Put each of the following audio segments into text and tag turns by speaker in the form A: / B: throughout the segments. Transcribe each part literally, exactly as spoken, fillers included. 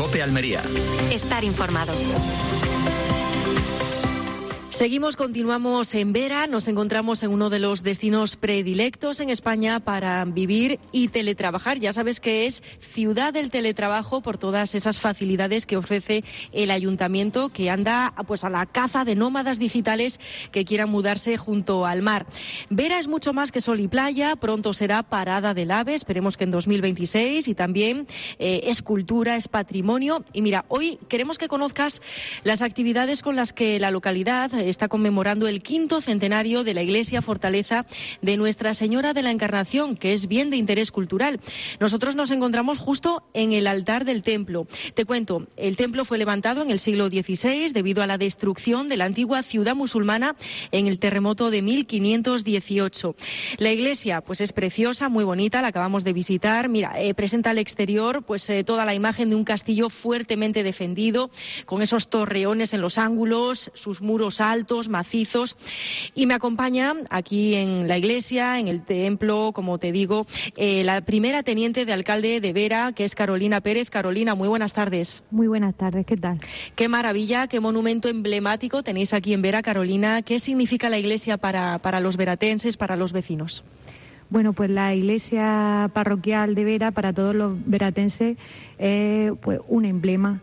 A: COPE Almería.
B: Estar informado.
C: Seguimos, continuamos en Vera, nos encontramos en uno de los destinos predilectos en España para vivir y teletrabajar. Ya sabes que es ciudad del teletrabajo por todas esas facilidades que ofrece el ayuntamiento, que anda pues a la caza de nómadas digitales que quieran mudarse junto al mar. Vera es mucho más que sol y playa, pronto será parada del AVE, esperemos que en dos mil veintiséis, y también eh, es cultura, es patrimonio. Y mira, hoy queremos que conozcas las actividades con las que la localidad está conmemorando el quinto centenario de la Iglesia Fortaleza de Nuestra Señora de la Encarnación, que es bien de interés cultural. Nosotros nos encontramos justo en el altar del templo. Te cuento, el templo fue levantado en el siglo dieciséis debido a la destrucción de la antigua ciudad musulmana en el terremoto de mil quinientos dieciocho. La iglesia pues es preciosa, muy bonita, la acabamos de visitar. Mira, eh, presenta al exterior pues eh, toda la imagen de un castillo fuertemente defendido, con esos torreones en los ángulos, sus muros altos, altos, macizos, y me acompaña aquí en la iglesia, en el templo, como te digo, eh, la primera teniente de alcalde de Vera, que es Carolina Pérez. Carolina, muy buenas tardes.
D: Muy buenas tardes, ¿qué tal?
C: Qué maravilla, qué monumento emblemático tenéis aquí en Vera, Carolina. ¿Qué significa la iglesia para, para los veratenses, para los vecinos?
D: Bueno, pues la iglesia parroquial de Vera, para todos los veratenses, es pues un emblema.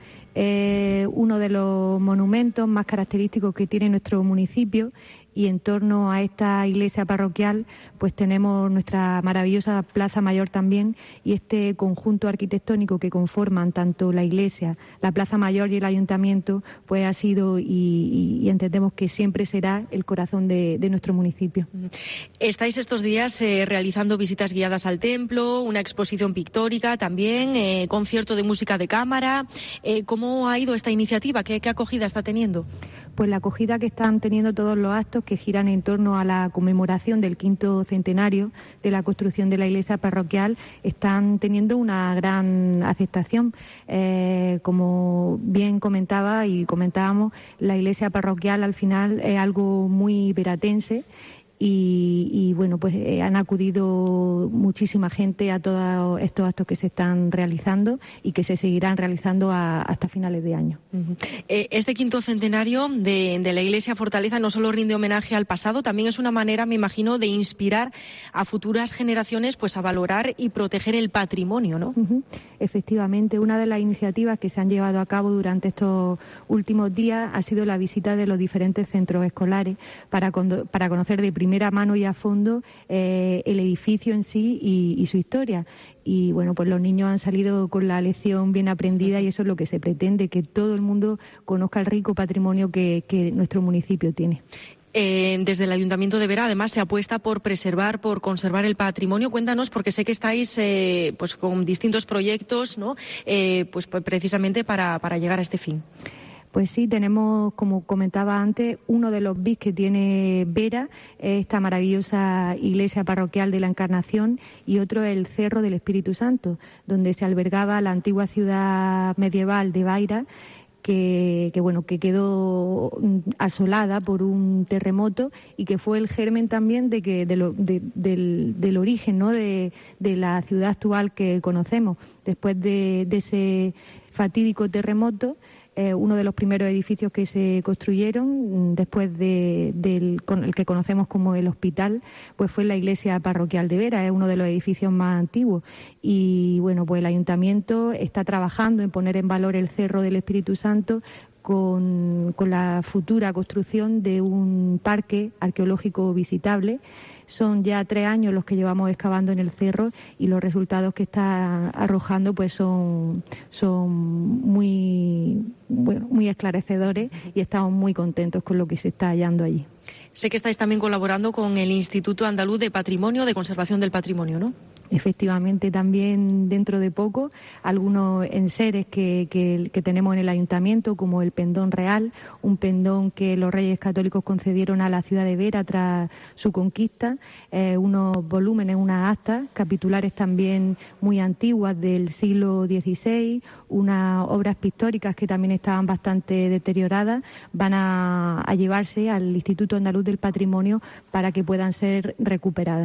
D: Eh, uno de los monumentos más característicos que tiene nuestro municipio, y en torno a esta iglesia parroquial pues tenemos nuestra maravillosa Plaza Mayor también, y este conjunto arquitectónico que conforman tanto la iglesia, la Plaza Mayor y el ayuntamiento pues ha sido y, y, y entendemos que siempre será el corazón de, de nuestro municipio.
C: Estáis estos días eh, realizando visitas guiadas al templo, una exposición pictórica también, eh, concierto de música de cámara. Eh, ¿Cómo ha ido esta iniciativa? ¿Qué, qué acogida está teniendo?
D: Pues la acogida que están teniendo todos los actos que giran en torno a la conmemoración del quinto centenario de la construcción de la iglesia parroquial están teniendo una gran aceptación. Eh, como bien comentaba y comentábamos, la iglesia parroquial al final es algo muy veratense. Y, y bueno, pues eh, han acudido muchísima gente a todos estos actos que se están realizando y que se seguirán realizando a, hasta finales de año.
C: Uh-huh. Eh, este quinto centenario de, de la Iglesia Fortaleza no solo rinde homenaje al pasado, también es una manera, me imagino, de inspirar a futuras generaciones pues a valorar y proteger el patrimonio, ¿no?
D: Uh-huh. Efectivamente, una de las iniciativas que se han llevado a cabo durante estos últimos días ha sido la visita de los diferentes centros escolares para, con, para conocer de primera primera mano y a fondo eh, el edificio en sí y, y su historia. Y bueno, pues los niños han salido con la lección bien aprendida, y eso es lo que se pretende, que todo el mundo conozca el rico patrimonio que, que nuestro municipio tiene.
C: Eh, desde el Ayuntamiento de Vera, además, se apuesta por preservar, por conservar el patrimonio. Cuéntanos, porque sé que estáis eh, pues con distintos proyectos, ¿no? Eh, pues precisamente para, para llegar a este fin.
D: Pues sí, tenemos, como comentaba antes, uno de los B I S que tiene Vera, esta maravillosa iglesia parroquial de la Encarnación, y otro el Cerro del Espíritu Santo, donde se albergaba la antigua ciudad medieval de Baira, que, que bueno, que quedó asolada por un terremoto y que fue el germen también de que de lo, de, del, del origen, ¿no?, de, de la ciudad actual que conocemos. Después de, de ese fatídico terremoto, Eh, uno de los primeros edificios que se construyeron después de, del con el que conocemos como el hospital, pues fue la iglesia parroquial de Vera, es uno de los edificios más antiguos. Y bueno, pues el ayuntamiento está trabajando en poner en valor el Cerro del Espíritu Santo con, con la futura construcción de un parque arqueológico visitable. Son ya tres años los que llevamos excavando en el cerro, y los resultados que está arrojando pues son, son muy, bueno, muy esclarecedores, y estamos muy contentos con lo que se está hallando allí.
C: Sé que estáis también colaborando con el Instituto Andaluz de Patrimonio, de Conservación del Patrimonio, ¿no?
D: Efectivamente, también dentro de poco algunos enseres que, que, que tenemos en el ayuntamiento, como el pendón real, un pendón que los Reyes Católicos concedieron a la ciudad de Vera tras su conquista, eh, unos volúmenes, unas actas capitulares también muy antiguas del siglo dieciséis, unas obras pictóricas que también estaban bastante deterioradas, van a, a llevarse al Instituto Andaluz del Patrimonio para que puedan ser recuperadas.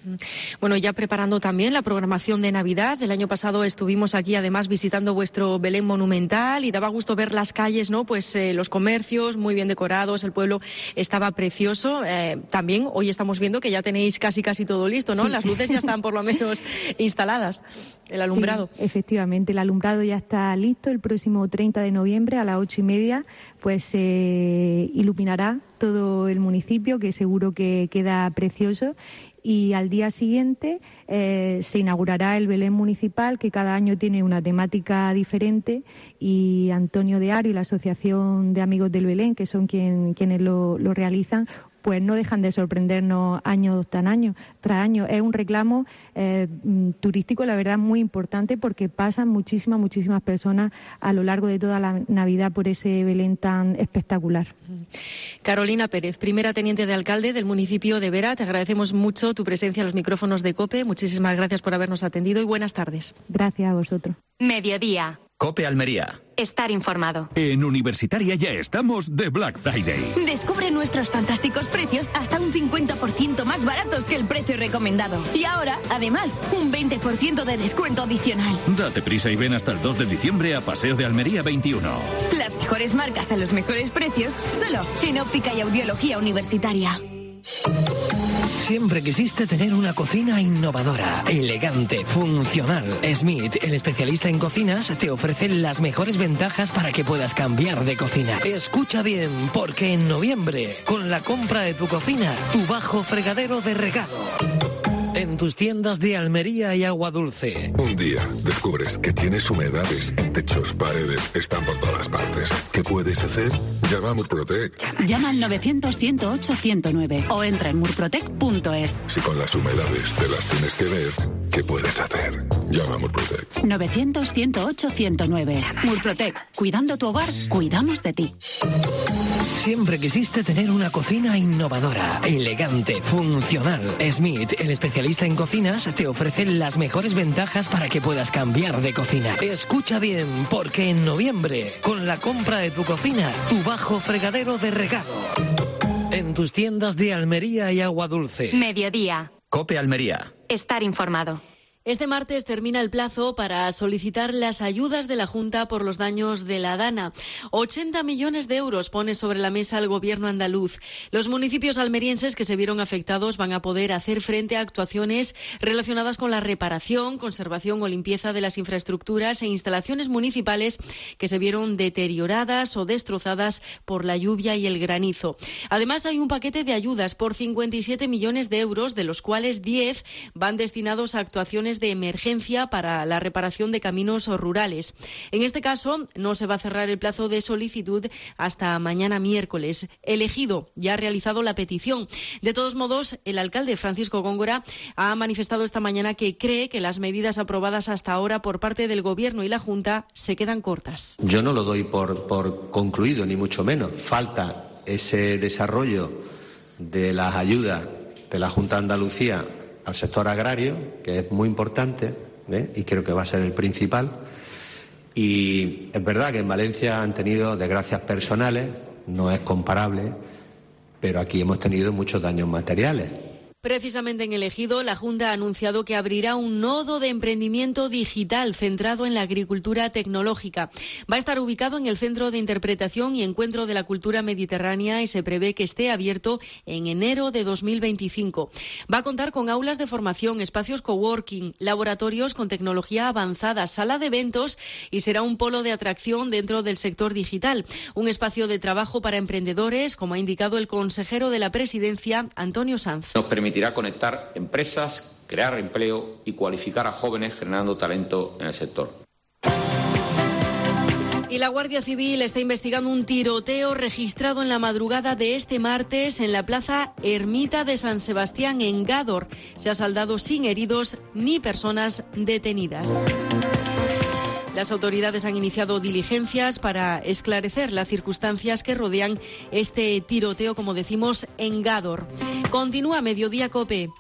C: Bueno, ya preparando también la programación de Navidad. El año pasado estuvimos aquí además visitando vuestro Belén monumental y daba gusto ver las calles, ¿no? Pues eh, los comercios muy bien decorados, el pueblo estaba precioso. Eh, también hoy estamos viendo que ya tenéis casi casi todo listo, ¿no? Sí. Las luces ya están por lo menos instaladas, el alumbrado.
D: Sí, efectivamente, el alumbrado ya está listo. El próximo treinta de noviembre a las ocho y media pues se eh, iluminará todo el municipio, que seguro que queda precioso. Y al día siguiente eh, se inaugurará el Belén municipal, que cada año tiene una temática diferente, y Antonio de Aro y la Asociación de Amigos del Belén, que son quien, quienes lo, lo realizan, pues no dejan de sorprendernos año tras año. Tras año. Es un reclamo eh, turístico, la verdad, muy importante, porque pasan muchísimas, muchísimas personas a lo largo de toda la Navidad por ese Belén tan espectacular.
C: Carolina Pérez, primera teniente de alcalde del municipio de Vera, te agradecemos mucho tu presencia en los micrófonos de COPE. Muchísimas gracias por habernos atendido y buenas tardes.
D: Gracias a vosotros.
A: Mediodía.
B: COPE Almería.
A: Estar informado.
E: En Universitaria ya estamos de Black Friday.
F: Descubre nuestros fantásticos precios hasta un cincuenta por ciento más baratos que el precio recomendado. Y ahora, además, un veinte por ciento de descuento adicional.
E: Date prisa y ven hasta el dos de diciembre a Paseo de Almería veintiuno.
F: Las mejores marcas a los mejores precios, solo en Óptica y Audiología Universitaria.
G: Siempre quisiste tener una cocina innovadora, elegante, funcional. Smith, el especialista en cocinas, te ofrece las mejores ventajas para que puedas cambiar de cocina. Escucha bien, porque en noviembre, con la compra de tu cocina, tu bajo fregadero de regalo. En tus tiendas de Almería y Agua Dulce.
H: Un día descubres que tienes humedades en techos, paredes, están por todas partes. ¿Qué puedes hacer? Llama a Murprotec.
I: Llama al novecientos, ciento ocho, ciento nueve o entra en murprotec punto es.
H: Si con las humedades te las tienes que ver, ¿qué puedes hacer? Llama a Murprotec.
I: novecientos, ciento ocho, ciento nueve. Murprotec. Cuidando tu hogar, cuidamos de ti.
G: Siempre quisiste tener una cocina innovadora, elegante, funcional. Smith, el especialista en cocinas, te ofrece las mejores ventajas para que puedas cambiar de cocina. Escucha bien, porque en noviembre, con la compra de tu cocina, tu bajo fregadero de regalo. En tus tiendas de Almería y Agua Dulce.
A: Mediodía.
B: COPE Almería.
A: Estar informado.
C: Este martes termina el plazo para solicitar las ayudas de la Junta por los daños de la Dana. ochenta millones de euros pone sobre la mesa el gobierno andaluz. Los municipios almerienses que se vieron afectados van a poder hacer frente a actuaciones relacionadas con la reparación, conservación o limpieza de las infraestructuras e instalaciones municipales que se vieron deterioradas o destrozadas por la lluvia y el granizo. Además, hay un paquete de ayudas por cincuenta y siete millones de euros, de los cuales diez van destinados a actuaciones de emergencia para la reparación de caminos rurales. En este caso, no se va a cerrar el plazo de solicitud hasta mañana miércoles. El Ejido ya ha realizado la petición. De todos modos, el alcalde Francisco Góngora ha manifestado esta mañana que cree que las medidas aprobadas hasta ahora por parte del Gobierno y la Junta se quedan cortas.
J: Yo no lo doy por, por concluido, ni mucho menos. Falta ese desarrollo de las ayudas de la Junta de Andalucía al sector agrario, que es muy importante, ¿eh? Y creo que va a ser el principal. Y es verdad que en Valencia han tenido desgracias personales, no es comparable, pero aquí hemos tenido muchos daños materiales.
C: Precisamente en el Ejido, la Junta ha anunciado que abrirá un nodo de emprendimiento digital centrado en la agricultura tecnológica. Va a estar ubicado en el Centro de Interpretación y Encuentro de la Cultura Mediterránea y se prevé que esté abierto en enero de dos mil veinticinco. Va a contar con aulas de formación, espacios coworking, laboratorios con tecnología avanzada, sala de eventos y será un polo de atracción dentro del sector digital. Un espacio de trabajo para emprendedores, como ha indicado el consejero de la Presidencia, Antonio Sanz.
K: Nos permitirá conectar empresas, crear empleo y cualificar a jóvenes generando talento en el sector.
C: Y la Guardia Civil está investigando un tiroteo registrado en la madrugada de este martes en la Plaza Ermita de San Sebastián, en Gádor. Se ha saldado sin heridos ni personas detenidas. Las autoridades han iniciado diligencias para esclarecer las circunstancias que rodean este tiroteo, como decimos, en Gádor. Continúa Mediodía COPE.